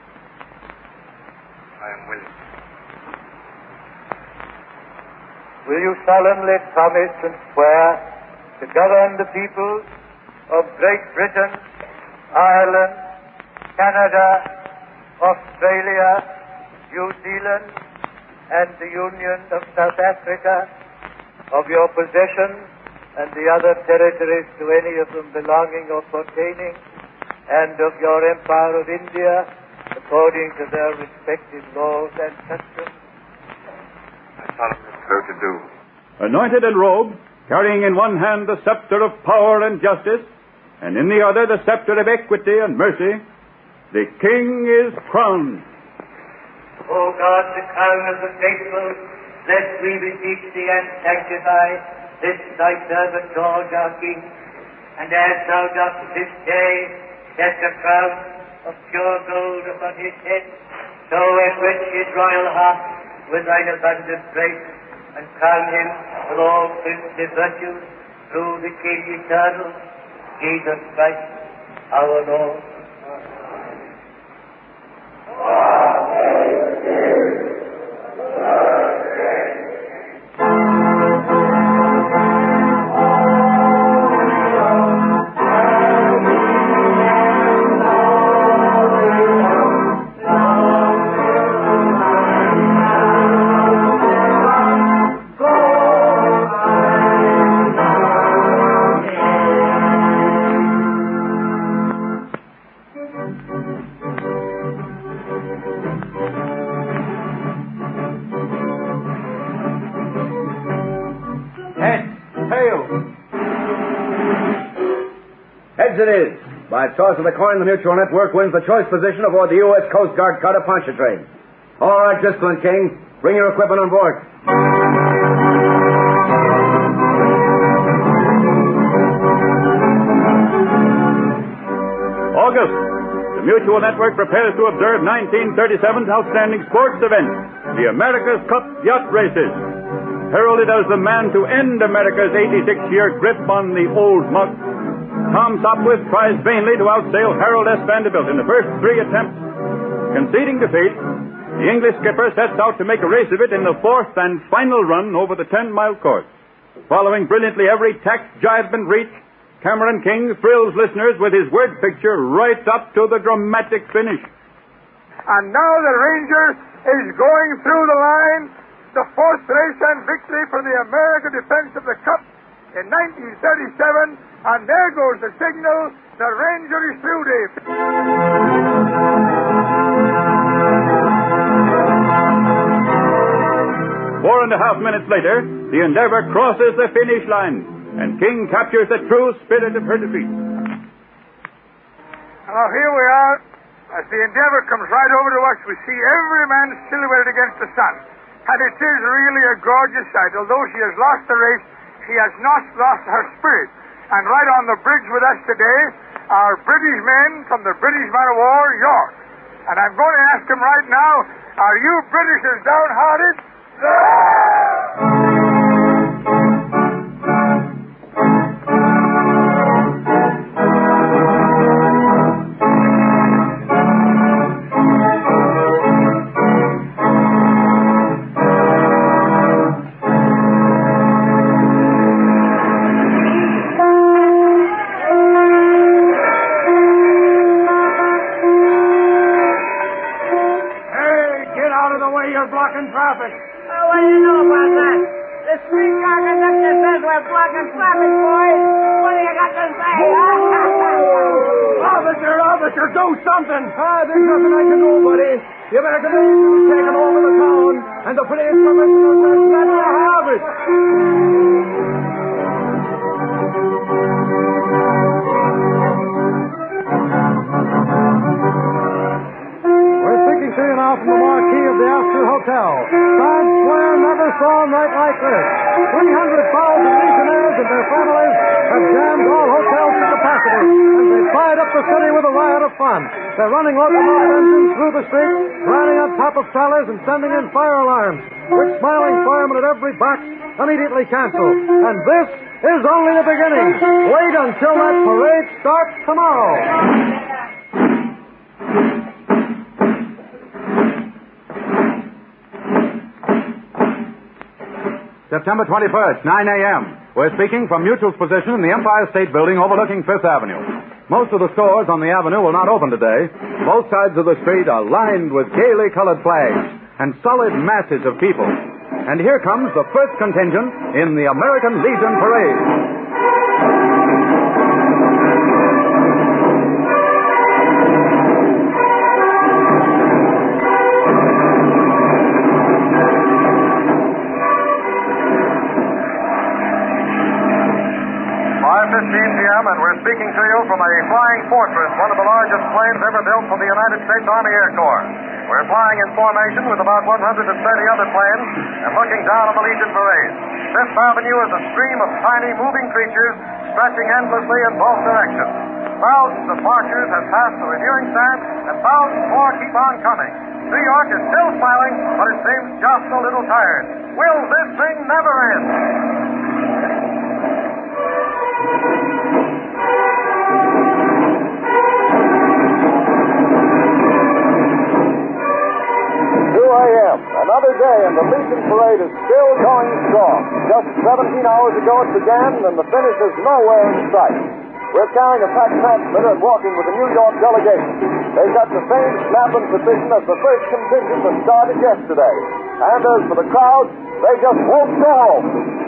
I am willing. Will you solemnly promise and swear to govern the peoples of Great Britain, Ireland, Canada, Australia, New Zealand, and the Union of South Africa, of your possessions and the other territories to any of them belonging or pertaining, and of your Empire of India, according to their respective laws and customs? I solemnly swear to do. Anointed and robed, carrying in one hand the scepter of power and justice, and in the other the scepter of equity and mercy, the king is crowned. O God, the crown of the faithful, bless we beseech thee and sanctify this thy servant George our King, and as thou dost this day set a crown of pure gold upon his head, so enrich his royal heart with thine abundant grace, and crown him with all princely virtues through the King eternal, Jesus Christ, our Lord. Heads it is. By toss of the coin, the Mutual Network wins the choice position aboard the U.S. Coast Guard cutter Pontchartrain. All right, Driscoll and King, bring your equipment on board. August. The Mutual Network prepares to observe 1937's outstanding sports event, the America's Cup Yacht Races. Heralded as the man to end America's 86-year grip on the old mug, Tom Sopwith tries vainly to outsail Harold S. Vanderbilt in the first 3 attempts. Conceding defeat, the English skipper sets out to make a race of it in the 4th and final run over the 10-mile course. Following brilliantly every tack, jibe, and reach, Cameron King thrills listeners with his word picture right up to the dramatic finish. And now the Ranger is going through the line, the 4th race and victory for the American defense of the Cup in 1937, and there goes the signal. The Ranger is through, Dave. 4.5 minutes later, the Endeavour crosses the finish line, and King captures the true spirit of her defeat. Now here we are. As the Endeavour comes right over to us, we see every man silhouetted against the sun. And it is really a gorgeous sight. Although she has lost the race, she has not lost her spirit. And right on the bridge with us today are British men from the British man of war, York. And I'm going to ask them right now, are you Britishers downhearted? Blocking traffic. Oh, what do you know about that? The streetcar conductor says we're blocking traffic, boys. What do you got to say, huh? Officer, do something! There's nothing I can do, buddy. The American Legion has taken over the town, and the police commissioner says let me have it. We're speaking to you now from the marquee of the Astor Hotel. Times Square never saw a night like this. 300,000 Legionnaires and their families have jammed all hotels to capacity, and they fired up the city with a riot of fun. They're running locomotive engines through the streets, riding on top of trolleys and sending in fire alarms, which smiling firemen at every box immediately cancel. And this is only the beginning. Wait until that parade starts tomorrow. September 21st, 9 a.m. We're speaking from Mutual's position in the Empire State Building overlooking Fifth Avenue. Most of the stores on the avenue will not open today. Both sides of the street are lined with gaily colored flags and solid masses of people. And here comes the first contingent in the American Legion Parade. And we're speaking to you from a flying fortress, one of the largest planes ever built for the United States Army Air Corps. We're flying in formation with about 130 other planes and looking down on the Legion Parade. Fifth Avenue is a stream of tiny moving creatures stretching endlessly in both directions. Thousands of marchers have passed the reviewing stand, and thousands more keep on coming. New York is still smiling, but it seems just a little tired. Will this thing never end? Another day, and the Legion Parade is still going strong. Just 17 hours ago it began, and the finish is nowhere in sight. We're carrying a packed transmitter and walking with the New York delegation. They got the same snapping position as the first contingent that started yesterday. And as for the crowd, they just won't go home.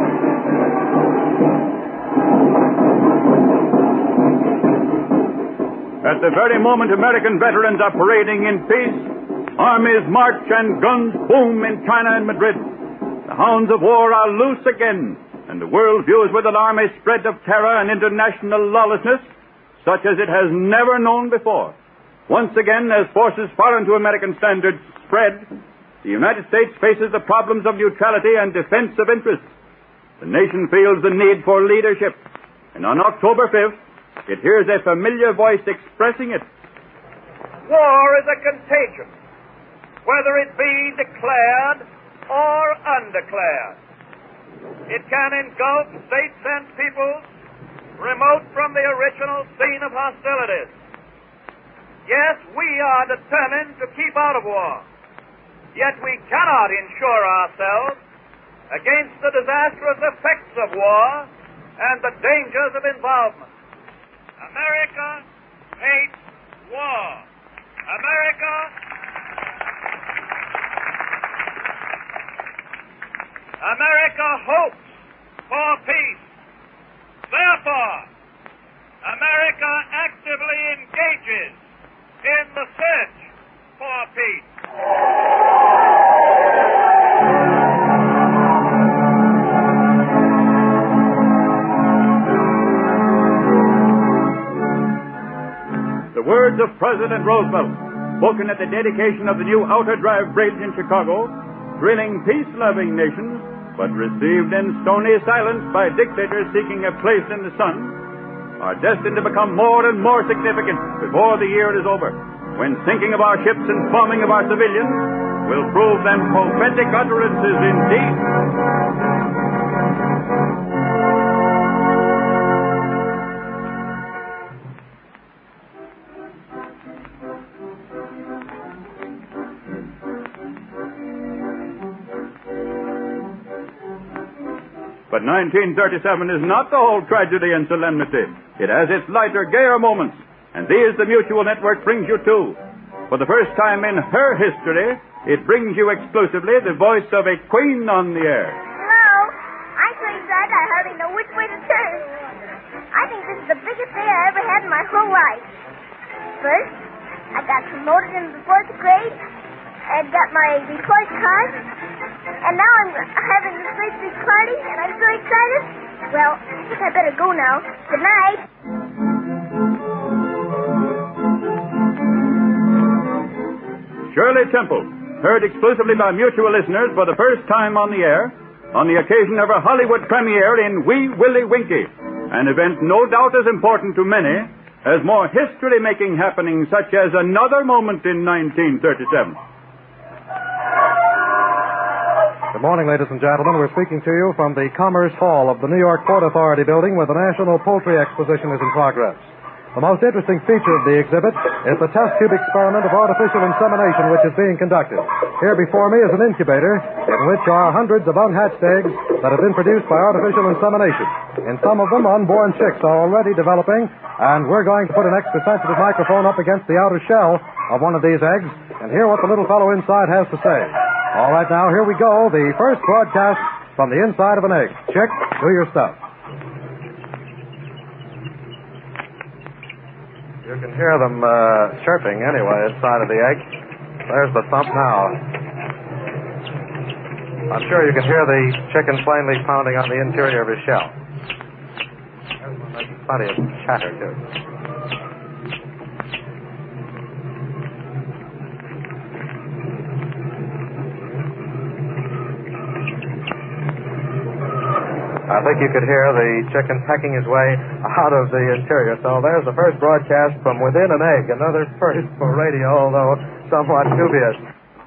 At the very moment American veterans are parading in peace, armies march and guns boom in China and Madrid. The hounds of war are loose again, and the world views with alarm a spread of terror and international lawlessness such as it has never known before. Once again, as forces foreign to American standards spread, the United States faces the problems of neutrality and defense of interests. The nation feels the need for leadership, and on October 5th, it hears a familiar voice expressing it. War is a contagion, whether it be declared or undeclared. It can engulf states and peoples remote from the original scene of hostilities. Yes, we are determined to keep out of war, yet we cannot insure ourselves against the disastrous effects of war and the dangers of involvement. America hates war. America hopes for peace. Therefore, America actively engages in the search for peace. The words of President Roosevelt, spoken at the dedication of the new Outer Drive Bridge in Chicago, thrilling peace-loving nations, but received in stony silence by dictators seeking a place in the sun, are destined to become more and more significant before the year is over, when sinking of our ships and bombing of our civilians will prove them prophetic utterances indeed. But 1937 is not the whole tragedy and solemnity. It has its lighter, gayer moments, and these the Mutual Network brings you to. For the first time in her history, it brings you exclusively the voice of a queen on the air. Hello. I'm so excited I hardly know which way to turn. I think this is the biggest day I ever had in my whole life. first. I got promoted into the 4th grade. I got my report card. And now I'm having this great big party, and I'm so excited. Well, I guess I better go now. Good night. Shirley Temple, heard exclusively by mutual listeners for the first time on the air, on the occasion of her Hollywood premiere in Wee Willie Winkie, an event no doubt as important to many as more history-making happenings such as Another Moment in 1937. Good morning, ladies and gentlemen. We're speaking to you from the Commerce Hall of the New York Port Authority building where the National Poultry Exposition is in progress. The most interesting feature of the exhibit is the test tube experiment of artificial insemination which is being conducted. Here before me is an incubator in which are hundreds of unhatched eggs that have been produced by artificial insemination. In some of them, unborn chicks are already developing, and we're going to put an extra sensitive microphone up against the outer shell of one of these eggs and hear what the little fellow inside has to say. All right, now, here we go. The first broadcast from the inside of an egg. Chick, do your stuff. You can hear them chirping anyway inside of the egg. There's the thump now. I'm sure you can hear the chicken plainly pounding on the interior of his shell. There's one making plenty of chatter, too. I think you could hear the chicken pecking his way out of the interior. So there's the first broadcast from within an egg. Another first for radio, although somewhat dubious.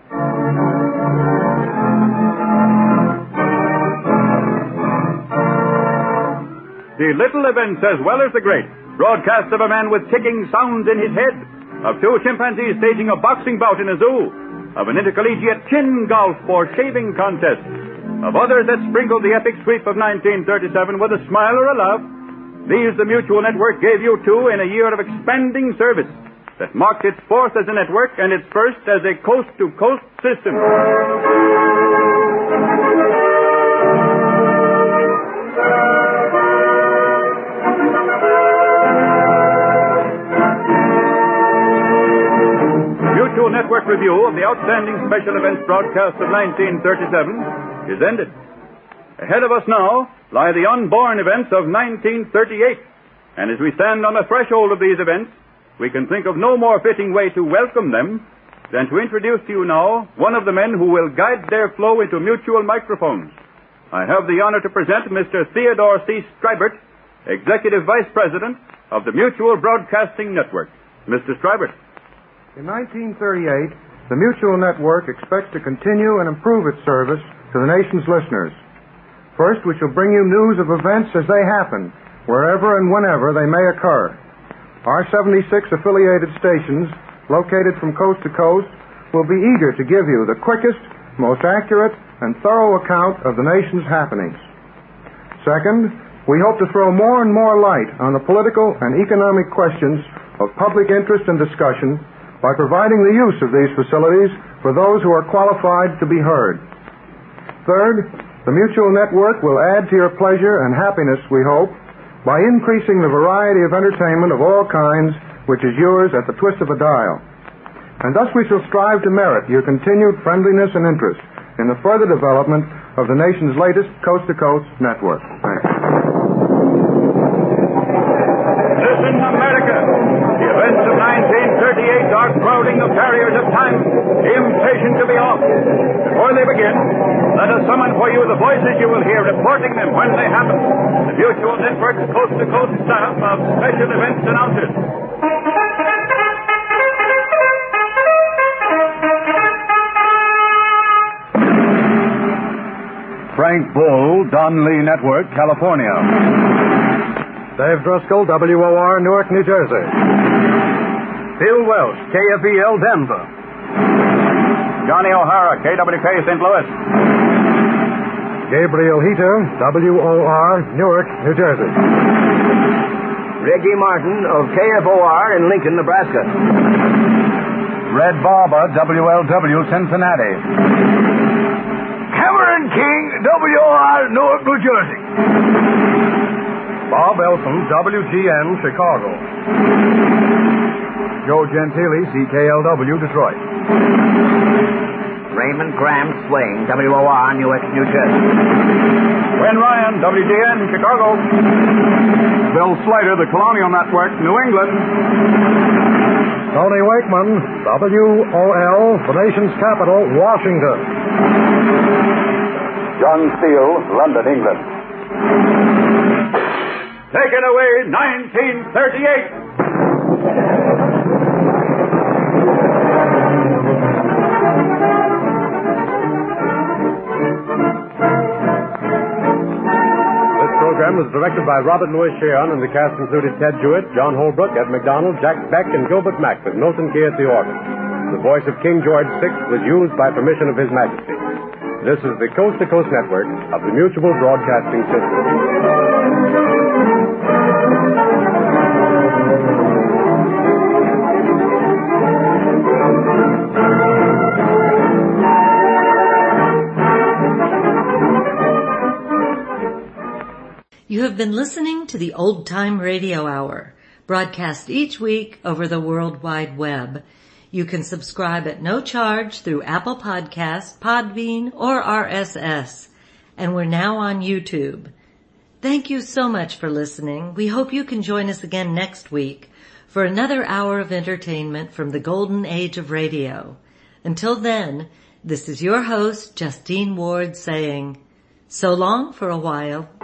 The little events as well as the great. Broadcast of a man with ticking sounds in his head. Of 2 chimpanzees staging a boxing bout in a zoo. Of an intercollegiate chin golf or shaving contest. Of others that sprinkled the epic sweep of 1937 with a smile or a laugh. These the Mutual Network gave you too in a year of expanding service that marked its 4th as a network and its 1st as a coast-to-coast system. Mutual Network review of the outstanding special events broadcast of 1937 is ended. Ahead of us now lie the unborn events of 1938. And as we stand on the threshold of these events, we can think of no more fitting way to welcome them than to introduce to you now one of the men who will guide their flow into mutual microphones. I have the honor to present Mr. Theodore C. Stribert, Executive Vice President of the Mutual Broadcasting Network. Mr. Stribert. In 1938, the Mutual Network expects to continue and improve its service to the nation's listeners. First, we shall bring you news of events as they happen, wherever and whenever they may occur. Our 76 affiliated stations, located from coast to coast, will be eager to give you the quickest, most accurate, and thorough account of the nation's happenings. Second, we hope to throw more and more light on the political and economic questions of public interest and discussion by providing the use of these facilities for those who are qualified to be heard. Third, the Mutual Network will add to your pleasure and happiness, we hope, by increasing the variety of entertainment of all kinds which is yours at the twist of a dial. And thus we shall strive to merit your continued friendliness and interest in the further development of the nation's latest coast-to-coast network. Thanks. Listen, America. The events of 1938 are crowding the barriers of time, impatient to be off. Before they begin, let us summon for you the voices you will hear reporting them when they happen. The Mutual Network's coast-to-coast staff of special events announcers. Frank Bull, Don Lee Network, California. Dave Driscoll, WOR, Newark, New Jersey. Phil Welsh, KFEL, Denver. Johnny O'Hara, KWK, St. Louis. Gabriel Heater, WOR, Newark, New Jersey. Reggie Martin of KFOR in Lincoln, Nebraska. Red Barber, WLW, Cincinnati. Cameron King, WOR, Newark, New Jersey. Bob Elson, WGN, Chicago. Joe Gentili, CKLW, Detroit. Raymond Graham Swain, WOR, Newark, New Jersey. Wayne Ryan, WGN, Chicago. Bill Slater, the Colonial Network, New England. Tony Wakeman, WOL, the nation's capital, Washington. John Steele, London, England. Take it away, 1938. The program was directed by Robert Louis Sheon, and the cast included Ted Jewett, John Holbrook, Ed McDonald, Jack Beck, and Gilbert Mack, with Milton Key at the organ. The voice of King George VI was used by permission of His Majesty. This is the Coast to Coast Network of the Mutual Broadcasting System. You have been listening to the Old Time Radio Hour, broadcast each week over the World Wide Web. You can subscribe at no charge through Apple Podcasts, Podbean, or RSS. And we're now on YouTube. Thank you so much for listening. We hope you can join us again next week for another hour of entertainment from the golden age of radio. Until then, this is your host, Justine Ward, saying, so long for a while.